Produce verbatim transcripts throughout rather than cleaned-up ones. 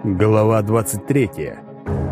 Глава двадцать третья.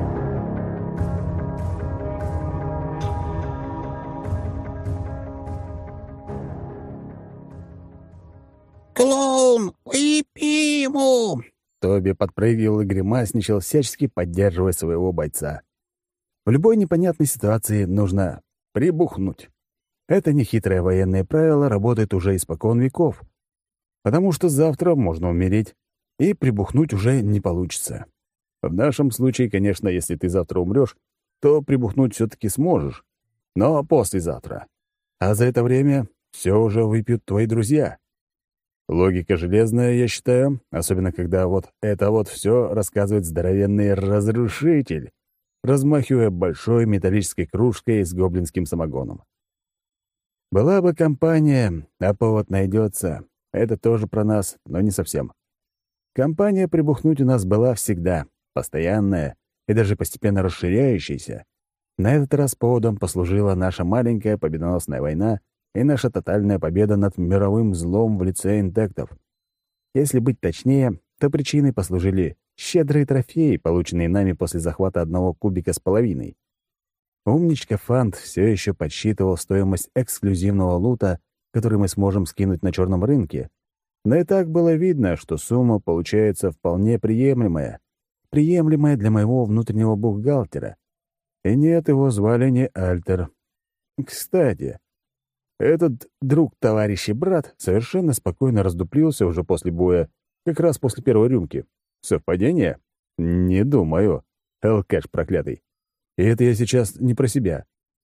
«Клоун, выпей ему!» Тоби подпрыгивал и гримасничал, всячески поддерживая своего бойца. В любой непонятной ситуации нужно прибухнуть. Это нехитрое военное правило работает уже испокон веков, потому что завтра можно умереть, и прибухнуть уже не получится. В нашем случае, конечно, если ты завтра умрешь, то прибухнуть все-таки сможешь, но послезавтра. А за это время все уже выпьют твои друзья. Логика железная, я считаю, особенно когда вот это вот все рассказывает здоровенный разрушитель, размахивая большой металлической кружкой с гоблинским самогоном. Была бы компания, а повод найдется. Это тоже про нас, но не совсем. Компания прибухнуть у нас была всегда, постоянная и даже постепенно расширяющаяся. На этот раз поводом послужила наша маленькая победоносная война и наша тотальная победа над мировым злом в лице интектов. Если быть точнее, то причиной послужили щедрые трофеи, полученные нами после захвата одного кубика с половиной. Умничка Фант все еще подсчитывал стоимость эксклюзивного лута, который мы сможем скинуть на черном рынке. Но и так было видно, что сумма получается вполне приемлемая. Приемлемая для моего внутреннего бухгалтера. И нет, его звали не Альтер. Кстати, этот друг, товарищ и брат совершенно спокойно раздуплился уже после боя, как раз после первой рюмки. Совпадение? Не думаю. Алкаш проклятый. И это я сейчас не про себя.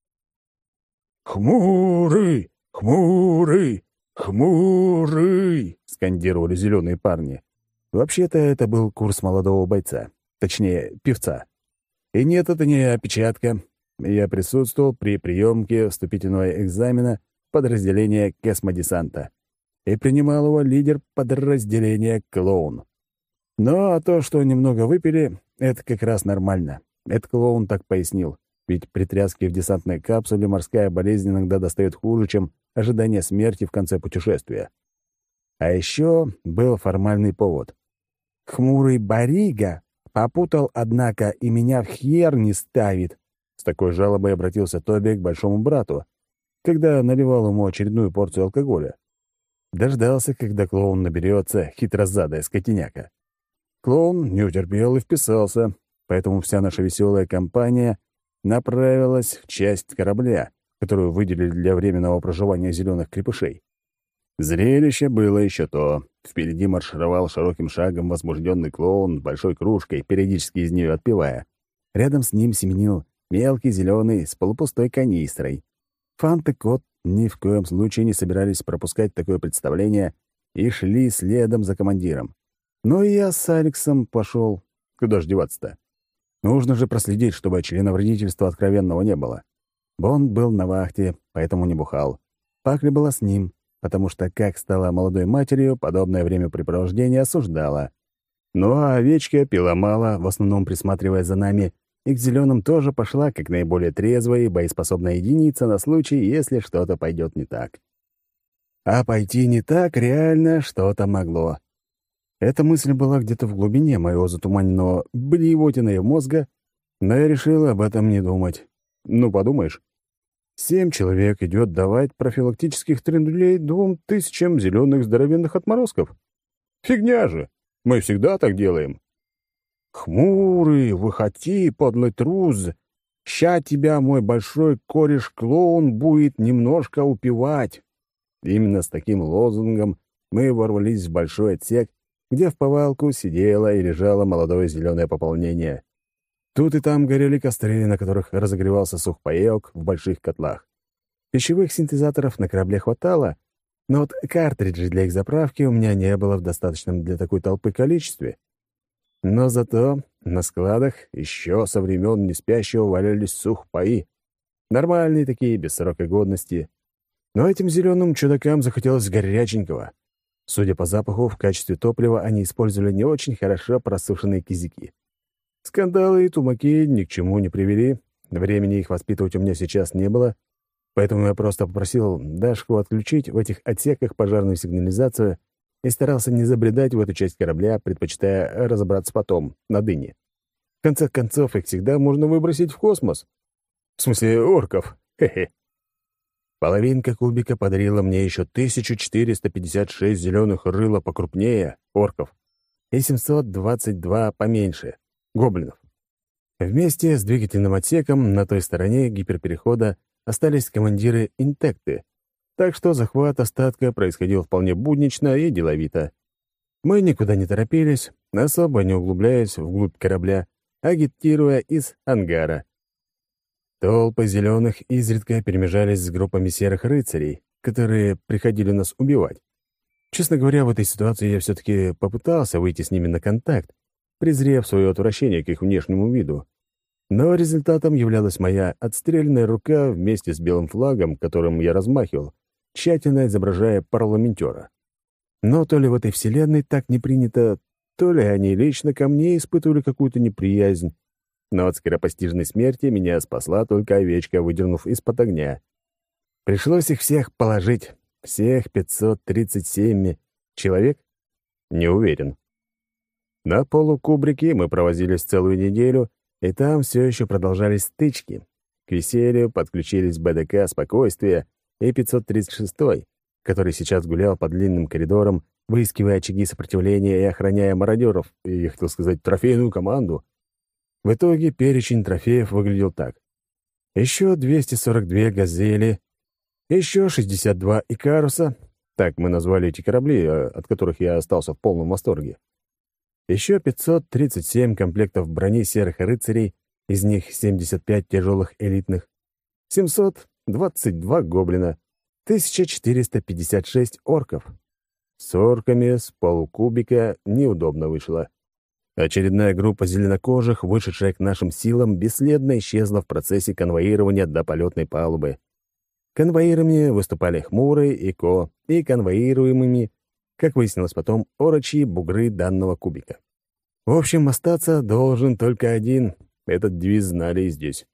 «Хмурый! Хмурый! Хмурый!» — скандировали зеленые парни. Вообще-то это был курс молодого бойца. Точнее, певца. И нет, это не опечатка. Я присутствовал при приемке вступительного экзамена подразделения космодесанта. И принимал его лидер подразделения «Клоун». Ну, а то, что немного выпили, это как раз нормально. Это Клоун так пояснил. Ведь при тряске в десантной капсуле морская болезнь иногда достает хуже, чем ожидание смерти в конце путешествия. А еще был формальный повод. «Хмурый барига попутал, однако, и меня в хер не ставит». С такой жалобой обратился Тоби к большому брату, когда наливал ему очередную порцию алкоголя. Дождался, когда Клоун наберется, хитрозадая скотиняка. Клоун не утерпел и вписался, поэтому вся наша веселая компания направилась в часть корабля, которую выделили для временного проживания зеленых крепышей. Зрелище было еще то. Впереди маршировал широким шагом возбужденный клоун с большой кружкой, периодически из нее отпивая. Рядом с ним семенил мелкий зеленый с полупустой канистрой. Фант и Кот ни в коем случае не собирались пропускать такое представление и шли следом за командиром. Но и я с Алексом пошел. Куда ж деваться-то? Нужно же проследить, чтобы членовредительства откровенного не было. Бонд был на вахте, поэтому не бухал. Пакли была с ним, потому что, как стала молодой матерью, подобное времяпрепровождение осуждала. Ну а овечка пила мало, в основном присматривая за нами, и к зеленым тоже пошла как наиболее трезвая и боеспособная единица на случай, если что-то пойдет не так. А пойти не так реально что-то могло. Эта мысль была где-то в глубине моего затуманенного блевотиной мозга, но я решил об этом не думать. Ну, подумаешь, семь человек идет давать профилактических трендулей двум тысячам зеленых здоровенных отморозков. Фигня же! Мы всегда так делаем. «Хмурый, выходи, подлый трус! Ща тебя мой большой кореш-клоун будет немножко упивать!» Именно с таким лозунгом мы ворвались в большой отсек, где в повалку сидело и лежало молодое зеленое пополнение. Тут и там горели костры, на которых разогревался сухпайок в больших котлах. Пищевых синтезаторов на корабле хватало, но вот картриджей для их заправки у меня не было в достаточном для такой толпы количестве. Но зато на складах еще со времен неспящего валялись сухпаи. Нормальные такие, без срока годности. Но этим зеленым чудакам захотелось горяченького. Судя по запаху, в качестве топлива они использовали не очень хорошо просушенные кизяки. Скандалы и тумаки ни к чему не привели, времени их воспитывать у меня сейчас не было, поэтому я просто попросил Дашку отключить в этих отсеках пожарную сигнализацию и старался не забредать в эту часть корабля, предпочитая разобраться потом, на дыне. В конце концов, их всегда можно выбросить в космос. В смысле, орков. Хе-хе. Половинка кубика подарила мне еще тысячу четыреста пятьдесят шесть зеленых рыла покрупнее, орков, и семьсот двадцать два поменьше, гоблинов. Вместе с двигательным отсеком на той стороне гиперперехода остались командиры интекты, так что захват остатка происходил вполне буднично и деловито. Мы никуда не торопились, особо не углубляясь вглубь корабля, агитируя из ангара. Толпы зеленых изредка перемежались с группами серых рыцарей, которые приходили нас убивать. Честно говоря, в этой ситуации я все-таки попытался выйти с ними на контакт, презрев свое отвращение к их внешнему виду. Но результатом являлась моя отстрелянная рука вместе с белым флагом, которым я размахивал, тщательно изображая парламентера. Но то ли в этой вселенной так не принято, то ли они лично ко мне испытывали какую-то неприязнь. Но от скоропостижной смерти меня спасла только овечка, выдернув из-под огня. Пришлось их всех положить. Всех пятьсот тридцать семь человек? Не уверен. На полукубрике мы провозились целую неделю, и там все еще продолжались стычки. К веселью подключились БДК «Спокойствие» и пятьсот тридцать шестой, который сейчас гулял по длинным коридорам, выискивая очаги сопротивления и охраняя мародеров, и, я хотел сказать, трофейную команду. В итоге перечень трофеев выглядел так. Еще двести сорок две «Газели», еще шестьдесят два «Икаруса», так мы назвали эти корабли, от которых я остался в полном восторге. Еще пятьсот тридцать семь комплектов брони серых рыцарей, из них семьдесят пять тяжелых элитных, семьсот двадцать два гоблина, тысяча четыреста пятьдесят шесть орков. С орками с полукубика неудобно вышло. Очередная группа зеленокожих, вышедшая к нашим силам, бесследно исчезла в процессе конвоирования до полетной палубы. Конвоирами выступали Хмурый и Ко, и конвоируемыми, как выяснилось потом, орочьи бугры данного кубика. В общем, остаться должен только один. Этот девиз знали и здесь.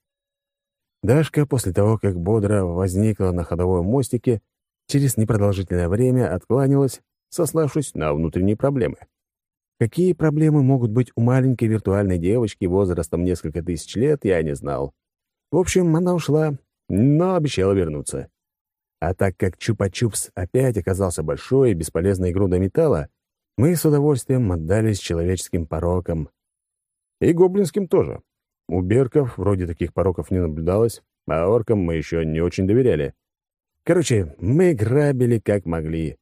Дашка, после того, как бодро возникла на ходовом мостике, через непродолжительное время откланялась, сославшись на внутренние проблемы. Какие проблемы могут быть у маленькой виртуальной девочки возрастом несколько тысяч лет, я не знал. В общем, она ушла, но обещала вернуться. А так как Чупа-Чупс опять оказался большой и бесполезной грудой металла, мы с удовольствием отдались человеческим порокам. И гоблинским тоже. У берков вроде таких пороков не наблюдалось, а оркам мы еще не очень доверяли. Короче, мы грабили как могли.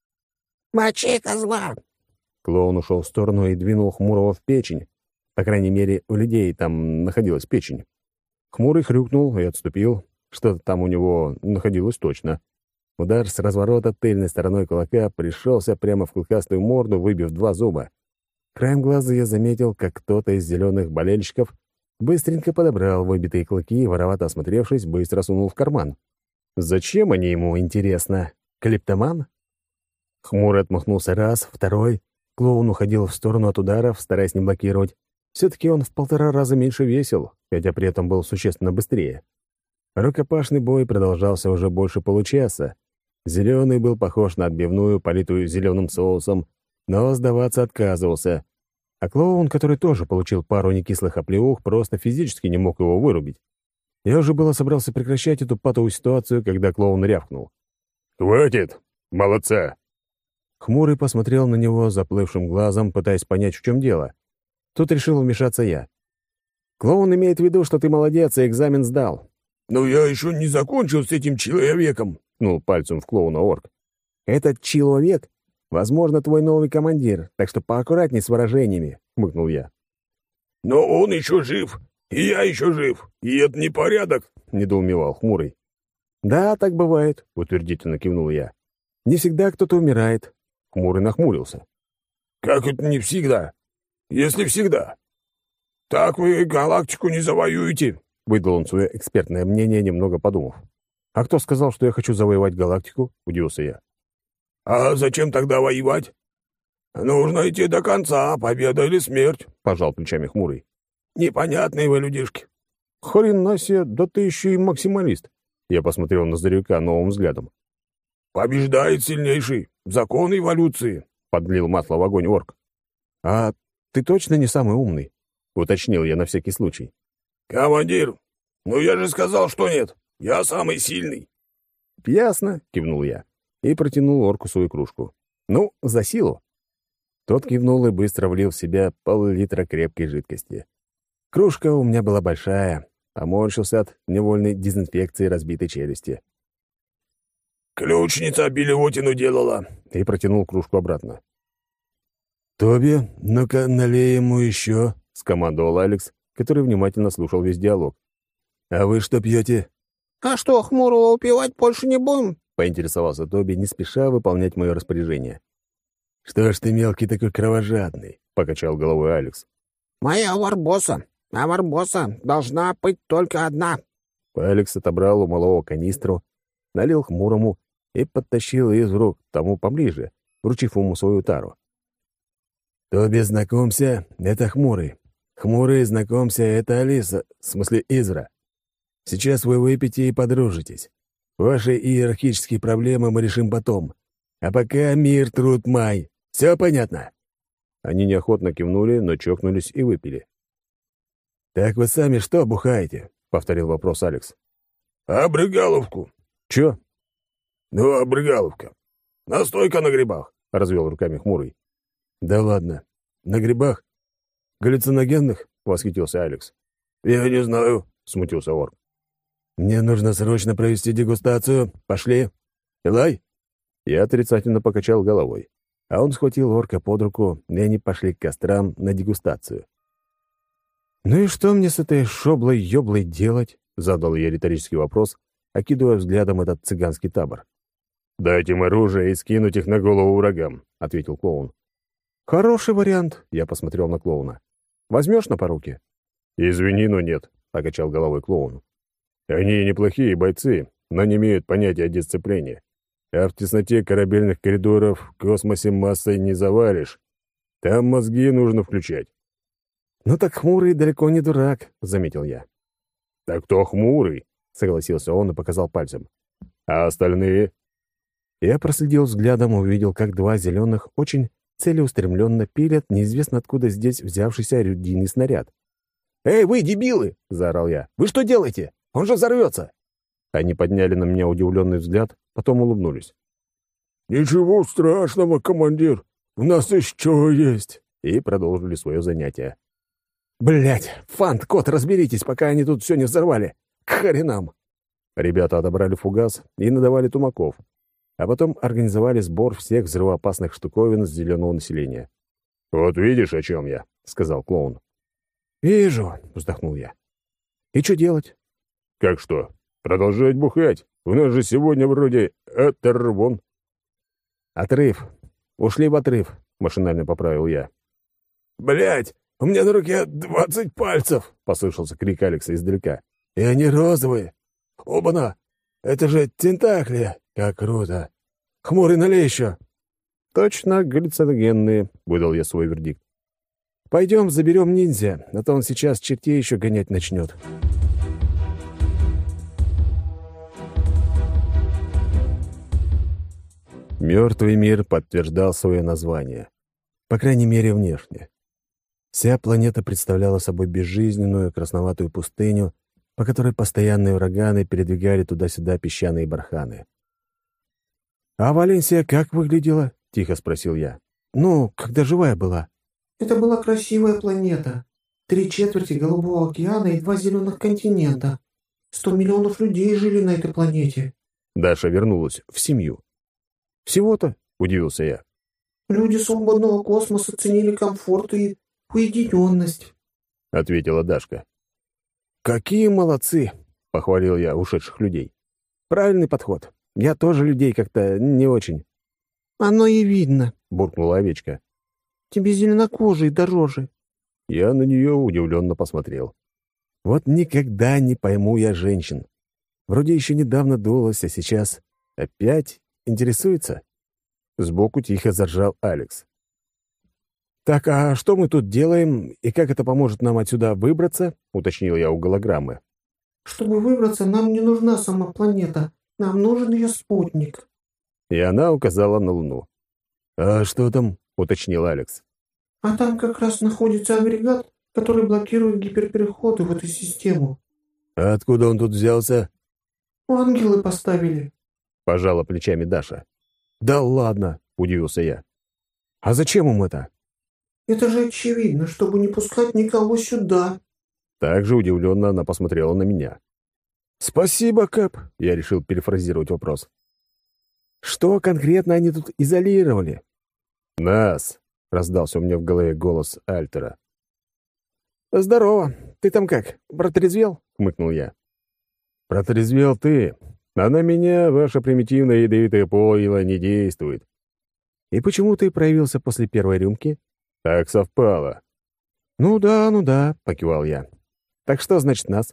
«Мочи козла!» Клоун ушел в сторону и двинул Хмурого в печень. По крайней мере, у людей там находилась печень. Хмурый хрюкнул и отступил. Что-то там у него находилось точно. Удар с разворота тыльной стороной кулака пришелся прямо в клыкастую морду, выбив два зуба. Краем глаза я заметил, как кто-то из зеленых болельщиков быстренько подобрал выбитые клыки и, воровато осмотревшись, быстро сунул в карман. Зачем они ему, интересно? Клептоман? Хмурый отмахнулся раз, второй. Клоун уходил в сторону от ударов, стараясь не блокировать. Все-таки он в полтора раза меньше весил, хотя при этом был существенно быстрее. Рукопашный бой продолжался уже больше получаса. Зеленый был похож на отбивную, политую зеленым соусом, но сдаваться отказывался. А клоун, который тоже получил пару некислых оплеух, просто физически не мог его вырубить. Я уже было собрался прекращать эту патовую ситуацию, когда клоун рявкнул. «Хватит! Молодца!» Хмурый посмотрел на него заплывшим глазом, пытаясь понять, в чем дело. Тут решил вмешаться я. «Клоун имеет в виду, что ты молодец и экзамен сдал». «Но я еще не закончил с этим человеком», — ткнул пальцем в клоуна орк. «Этот человек, возможно, твой новый командир, так что поаккуратней с выражениями», — хмыкнул я. «Но он еще жив, и я еще жив, и это не порядок», — недоумевал Хмурый. «Да, так бывает», — утвердительно кивнул я. «Не всегда кто-то умирает». Хмурый нахмурился. «Как это не всегда? Если всегда? Так вы галактику не завоюете», — выдал он свое экспертное мнение, немного подумав. «А кто сказал, что я хочу завоевать галактику?» — удивился я. «А зачем тогда воевать? Нужно идти до конца, победа или смерть», — пожал плечами Хмурый. «Непонятные вы людишки». «Хрена себе, да ты еще и максималист!» Я посмотрел на Зарюка новым взглядом. «Побеждает сильнейший. Закон эволюции», — Подлил масло в огонь орк. «А ты точно не самый умный?» — уточнил я на всякий случай. «Командир, ну я же сказал, что нет. Я самый сильный». «Ясно», — кивнул я и протянул орку свою кружку. «Ну, за силу». Тот кивнул и быстро влил в себя пол-литра крепкой жидкости. Кружка у меня была большая, поморщился от невольной дезинфекции разбитой челюсти. «Ключница белевотину делала», — и протянул кружку обратно. «Тоби, ну-ка налей ему еще», — скомандовал Алекс, который внимательно слушал весь диалог. «А вы что пьете?» «А что, хмурого упивать больше не будем?» — поинтересовался Тоби, не спеша выполнять мое распоряжение. «Что ж ты мелкий такой кровожадный?» — покачал головой Алекс. «Моя варбоса, а варбоса должна быть только одна». Алекс отобрал у малого канистру, налил хмурому и подтащил из рук тому поближе, вручив ему свою тару. «Тоби, знакомься, это Хмурый. Хмурый, знакомься, это Алиса, в смысле Изра. Сейчас вы выпьете и подружитесь. Ваши иерархические проблемы мы решим потом. А пока мир, труд, май. Все понятно?» Они неохотно кивнули, но чокнулись и выпили. «Так вы сами что бухаете?» — повторил вопрос Алекс. «Обрыгаловку». «Чё?» «Ну, обрыгаловка. Настойка на грибах», — развел руками Хмурый. «Да ладно. На грибах? Галлюциногенных?» — восхитился Алекс. «Я не знаю», — смутился орк. «Мне нужно срочно провести дегустацию. Пошли. Элай?» Я отрицательно покачал головой, а он схватил орка под руку, и они пошли к кострам на дегустацию. «Ну и что мне с этой шоблой-ёблой делать?» — задал я риторический вопрос, окидывая взглядом этот цыганский табор. «Дать им оружие и скинуть их на голову врагам», — ответил клоун. «Хороший вариант», — я посмотрел на клоуна. «Возьмешь на поруки?» «Извини, но нет», — покачал головой клоун. «Они неплохие бойцы, но не имеют понятия о дисциплине. А в тесноте корабельных коридоров в космосе массой не завалишь. Там мозги нужно включать». «Ну так Хмурый далеко не дурак», — заметил я. «Так кто Хмурый?» — согласился он и показал пальцем. «А остальные?» Я проследил взглядом и увидел, как два зеленых очень целеустремленно пилят неизвестно откуда здесь взявшийся орудийный снаряд. «Эй, вы, дебилы!» — заорал я. «Вы что делаете? Он же взорвется!» Они подняли на меня удивленный взгляд, потом улыбнулись. «Ничего страшного, командир, у нас еще есть!» И продолжили свое занятие. «Блядь, Фант, кот, разберитесь, пока они тут все не взорвали! К хренам!» Ребята отобрали фугас и надавали тумаков, а потом организовали сбор всех взрывоопасных штуковин с зеленого населения. «Вот видишь, о чем я», — сказал клоун. «Вижу», — вздохнул я. «И что делать?» «Как что? Продолжать бухать. У нас же сегодня вроде оторвон». «Отрыв. Ушли в отрыв», — машинально поправил я. «Блядь, у меня на руке двадцать пальцев!» — послышался крик Алекса издалека. «И они розовые. Оба-на! Это же тентакли! Как круто! Хмурый, налей еще!» «Точно галлюциногенные», — выдал я свой вердикт. «Пойдем заберем ниндзя, а то он сейчас чертей еще гонять начнет». Мертвый мир подтверждал свое название. По крайней мере, внешне. Вся планета представляла собой безжизненную красноватую пустыню, по которой постоянные ураганы передвигали туда-сюда песчаные барханы. «А Валенсия как выглядела?» — тихо спросил я. «Ну, когда живая была». «Это была красивая планета. Три четверти Голубого океана и два зеленых континента. Сто миллионов людей жили на этой планете». Даша вернулась в семью. «Всего-то?» — удивился я. «Люди свободного космоса ценили комфорт и уединенность», — ответила Дашка. «Какие молодцы!» — похвалил я ушедших людей. «Правильный подход. Я тоже людей как-то не очень». «Оно и видно», — буркнула овечка. «Тебе зеленокожий дороже». Я на нее удивленно посмотрел. Вот никогда не пойму я женщин. Вроде еще недавно дулась, а сейчас опять интересуется. Сбоку тихо заржал Алекс. «Так, а что мы тут делаем, и как это поможет нам отсюда выбраться?» — уточнил я у голограммы. «Чтобы выбраться, нам не нужна сама планета. Нам нужен ее спутник». И она указала на Луну. «А что там?» — уточнил Алекс. А там как раз находится агрегат, который блокирует гиперпереходы в эту систему. А откуда он тут взялся? Ангелы поставили. Пожала плечами Даша. «Да ладно!» — удивился я. «А зачем им это?» Это же очевидно, чтобы не пускать никого сюда. Также удивленно она посмотрела на меня. «Спасибо, Кэп!» — я решил перефразировать вопрос. «Что конкретно они тут изолировали?» «Нас!» — раздался у меня в голове голос Альтера. «Здорово! Ты там как, протрезвел?» — хмыкнул я. «Протрезвел ты, а на меня ваша примитивная ядовитая пойло не действует». «И почему ты проявился после первой рюмки?» «Так совпало». «Ну да, ну да», — покивал я. «Так что значит нас?»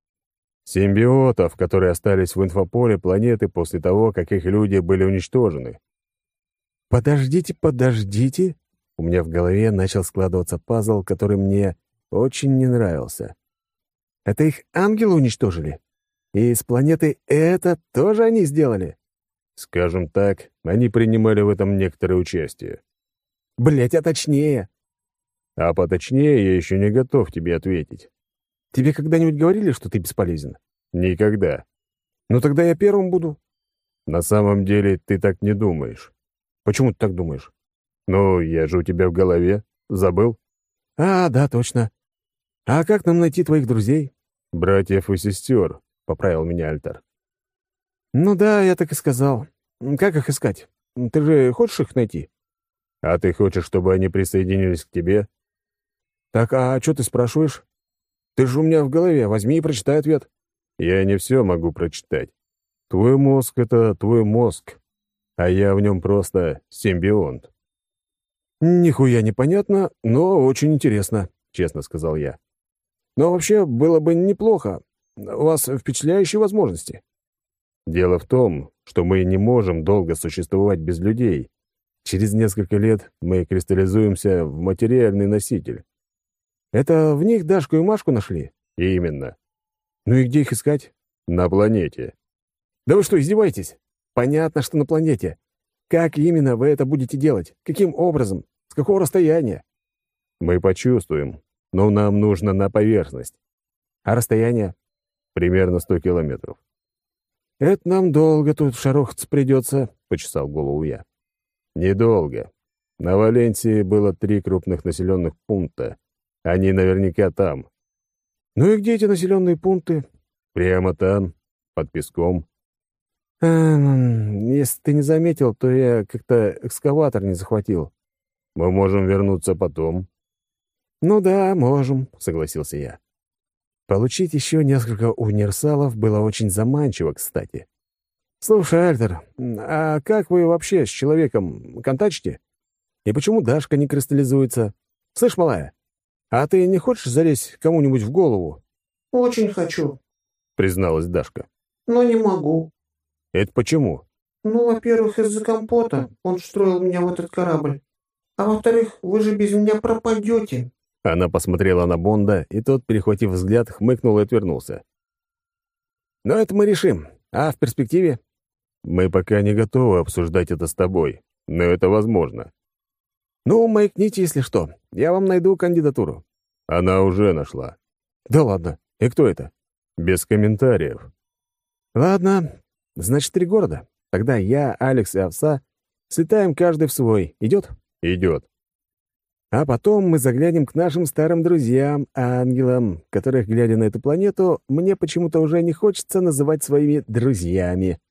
«Симбиотов, которые остались в инфополе планеты после того, как их люди были уничтожены». «Подождите, подождите!» У меня в голове начал складываться пазл, который мне очень не нравился. «Это их ангелы уничтожили? И с планеты это тоже они сделали?» «Скажем так, они принимали в этом некоторое участие». «Блядь, а точнее?» «А поточнее я еще не готов тебе ответить». «Тебе когда-нибудь говорили, что ты бесполезен?» «Никогда». «Ну тогда я первым буду». «На самом деле ты так не думаешь». «Почему ты так думаешь?» «Ну, я же у тебя в голове. Забыл?» «А, да, точно. А как нам найти твоих друзей?» «Братьев и сестер», — поправил меня Альтер. «Ну да, я так и сказал. Как их искать? Ты же хочешь их найти?» «А ты хочешь, чтобы они присоединились к тебе?» «Так, а что ты спрашиваешь? Ты же у меня в голове. Возьми и прочитай ответ». «Я не все могу прочитать. Твой мозг — это твой мозг, а я в нем просто симбионт». «Нихуя непонятно, но очень интересно», — честно сказал я. «Но вообще было бы неплохо. У вас впечатляющие возможности». «Дело в том, что мы не можем долго существовать без людей. Через несколько лет мы кристаллизуемся в материальный носитель». «Это в них Дашку и Машку нашли?» «Именно». «Ну и где их искать?» «На планете». «Да вы что, издеваетесь?» «Понятно, что на планете. Как именно вы это будете делать? Каким образом? С какого расстояния?» «Мы почувствуем, но нам нужно на поверхность». «А расстояние?» «Примерно сто километров». «Это нам долго тут шарохаться придется», — почесал голову я. «Недолго. На Валенсии было три крупных населенных пункта. Они наверняка там». «Ну и где эти населенные пункты?» «Прямо там, под песком». «Эм, если ты не заметил, то я как-то экскаватор не захватил». «Мы можем вернуться потом». «Ну да, можем», — согласился я. Получить еще несколько универсалов было очень заманчиво, кстати. «Слушай, Альтер, а как вы вообще с человеком контачите? И почему Дашка не кристаллизуется? Слышь, малая, а ты не хочешь залезть кому-нибудь в голову?» Очень хочу, призналась Дашка. но не могу. «Это почему?» Ну, во-первых, из-за компота. Он встроил меня в этот корабль. А во-вторых, вы же без меня пропадете. Она посмотрела на Бонда, и тот, перехватив взгляд, хмыкнул и отвернулся. «Но это мы решим. А в перспективе?» «Мы пока не готовы обсуждать это с тобой, но это возможно». «Ну, маякните, если что. Я вам найду кандидатуру». «Она уже нашла». «Да ладно. И кто это?» «Без комментариев». «Ладно. Значит, три города. Тогда я, Алекс и Овса слетаем каждый в свой. Идет?» «Идет». А потом мы заглянем к нашим старым друзьям, ангелам, которых, глядя на эту планету, мне почему-то уже не хочется называть своими друзьями.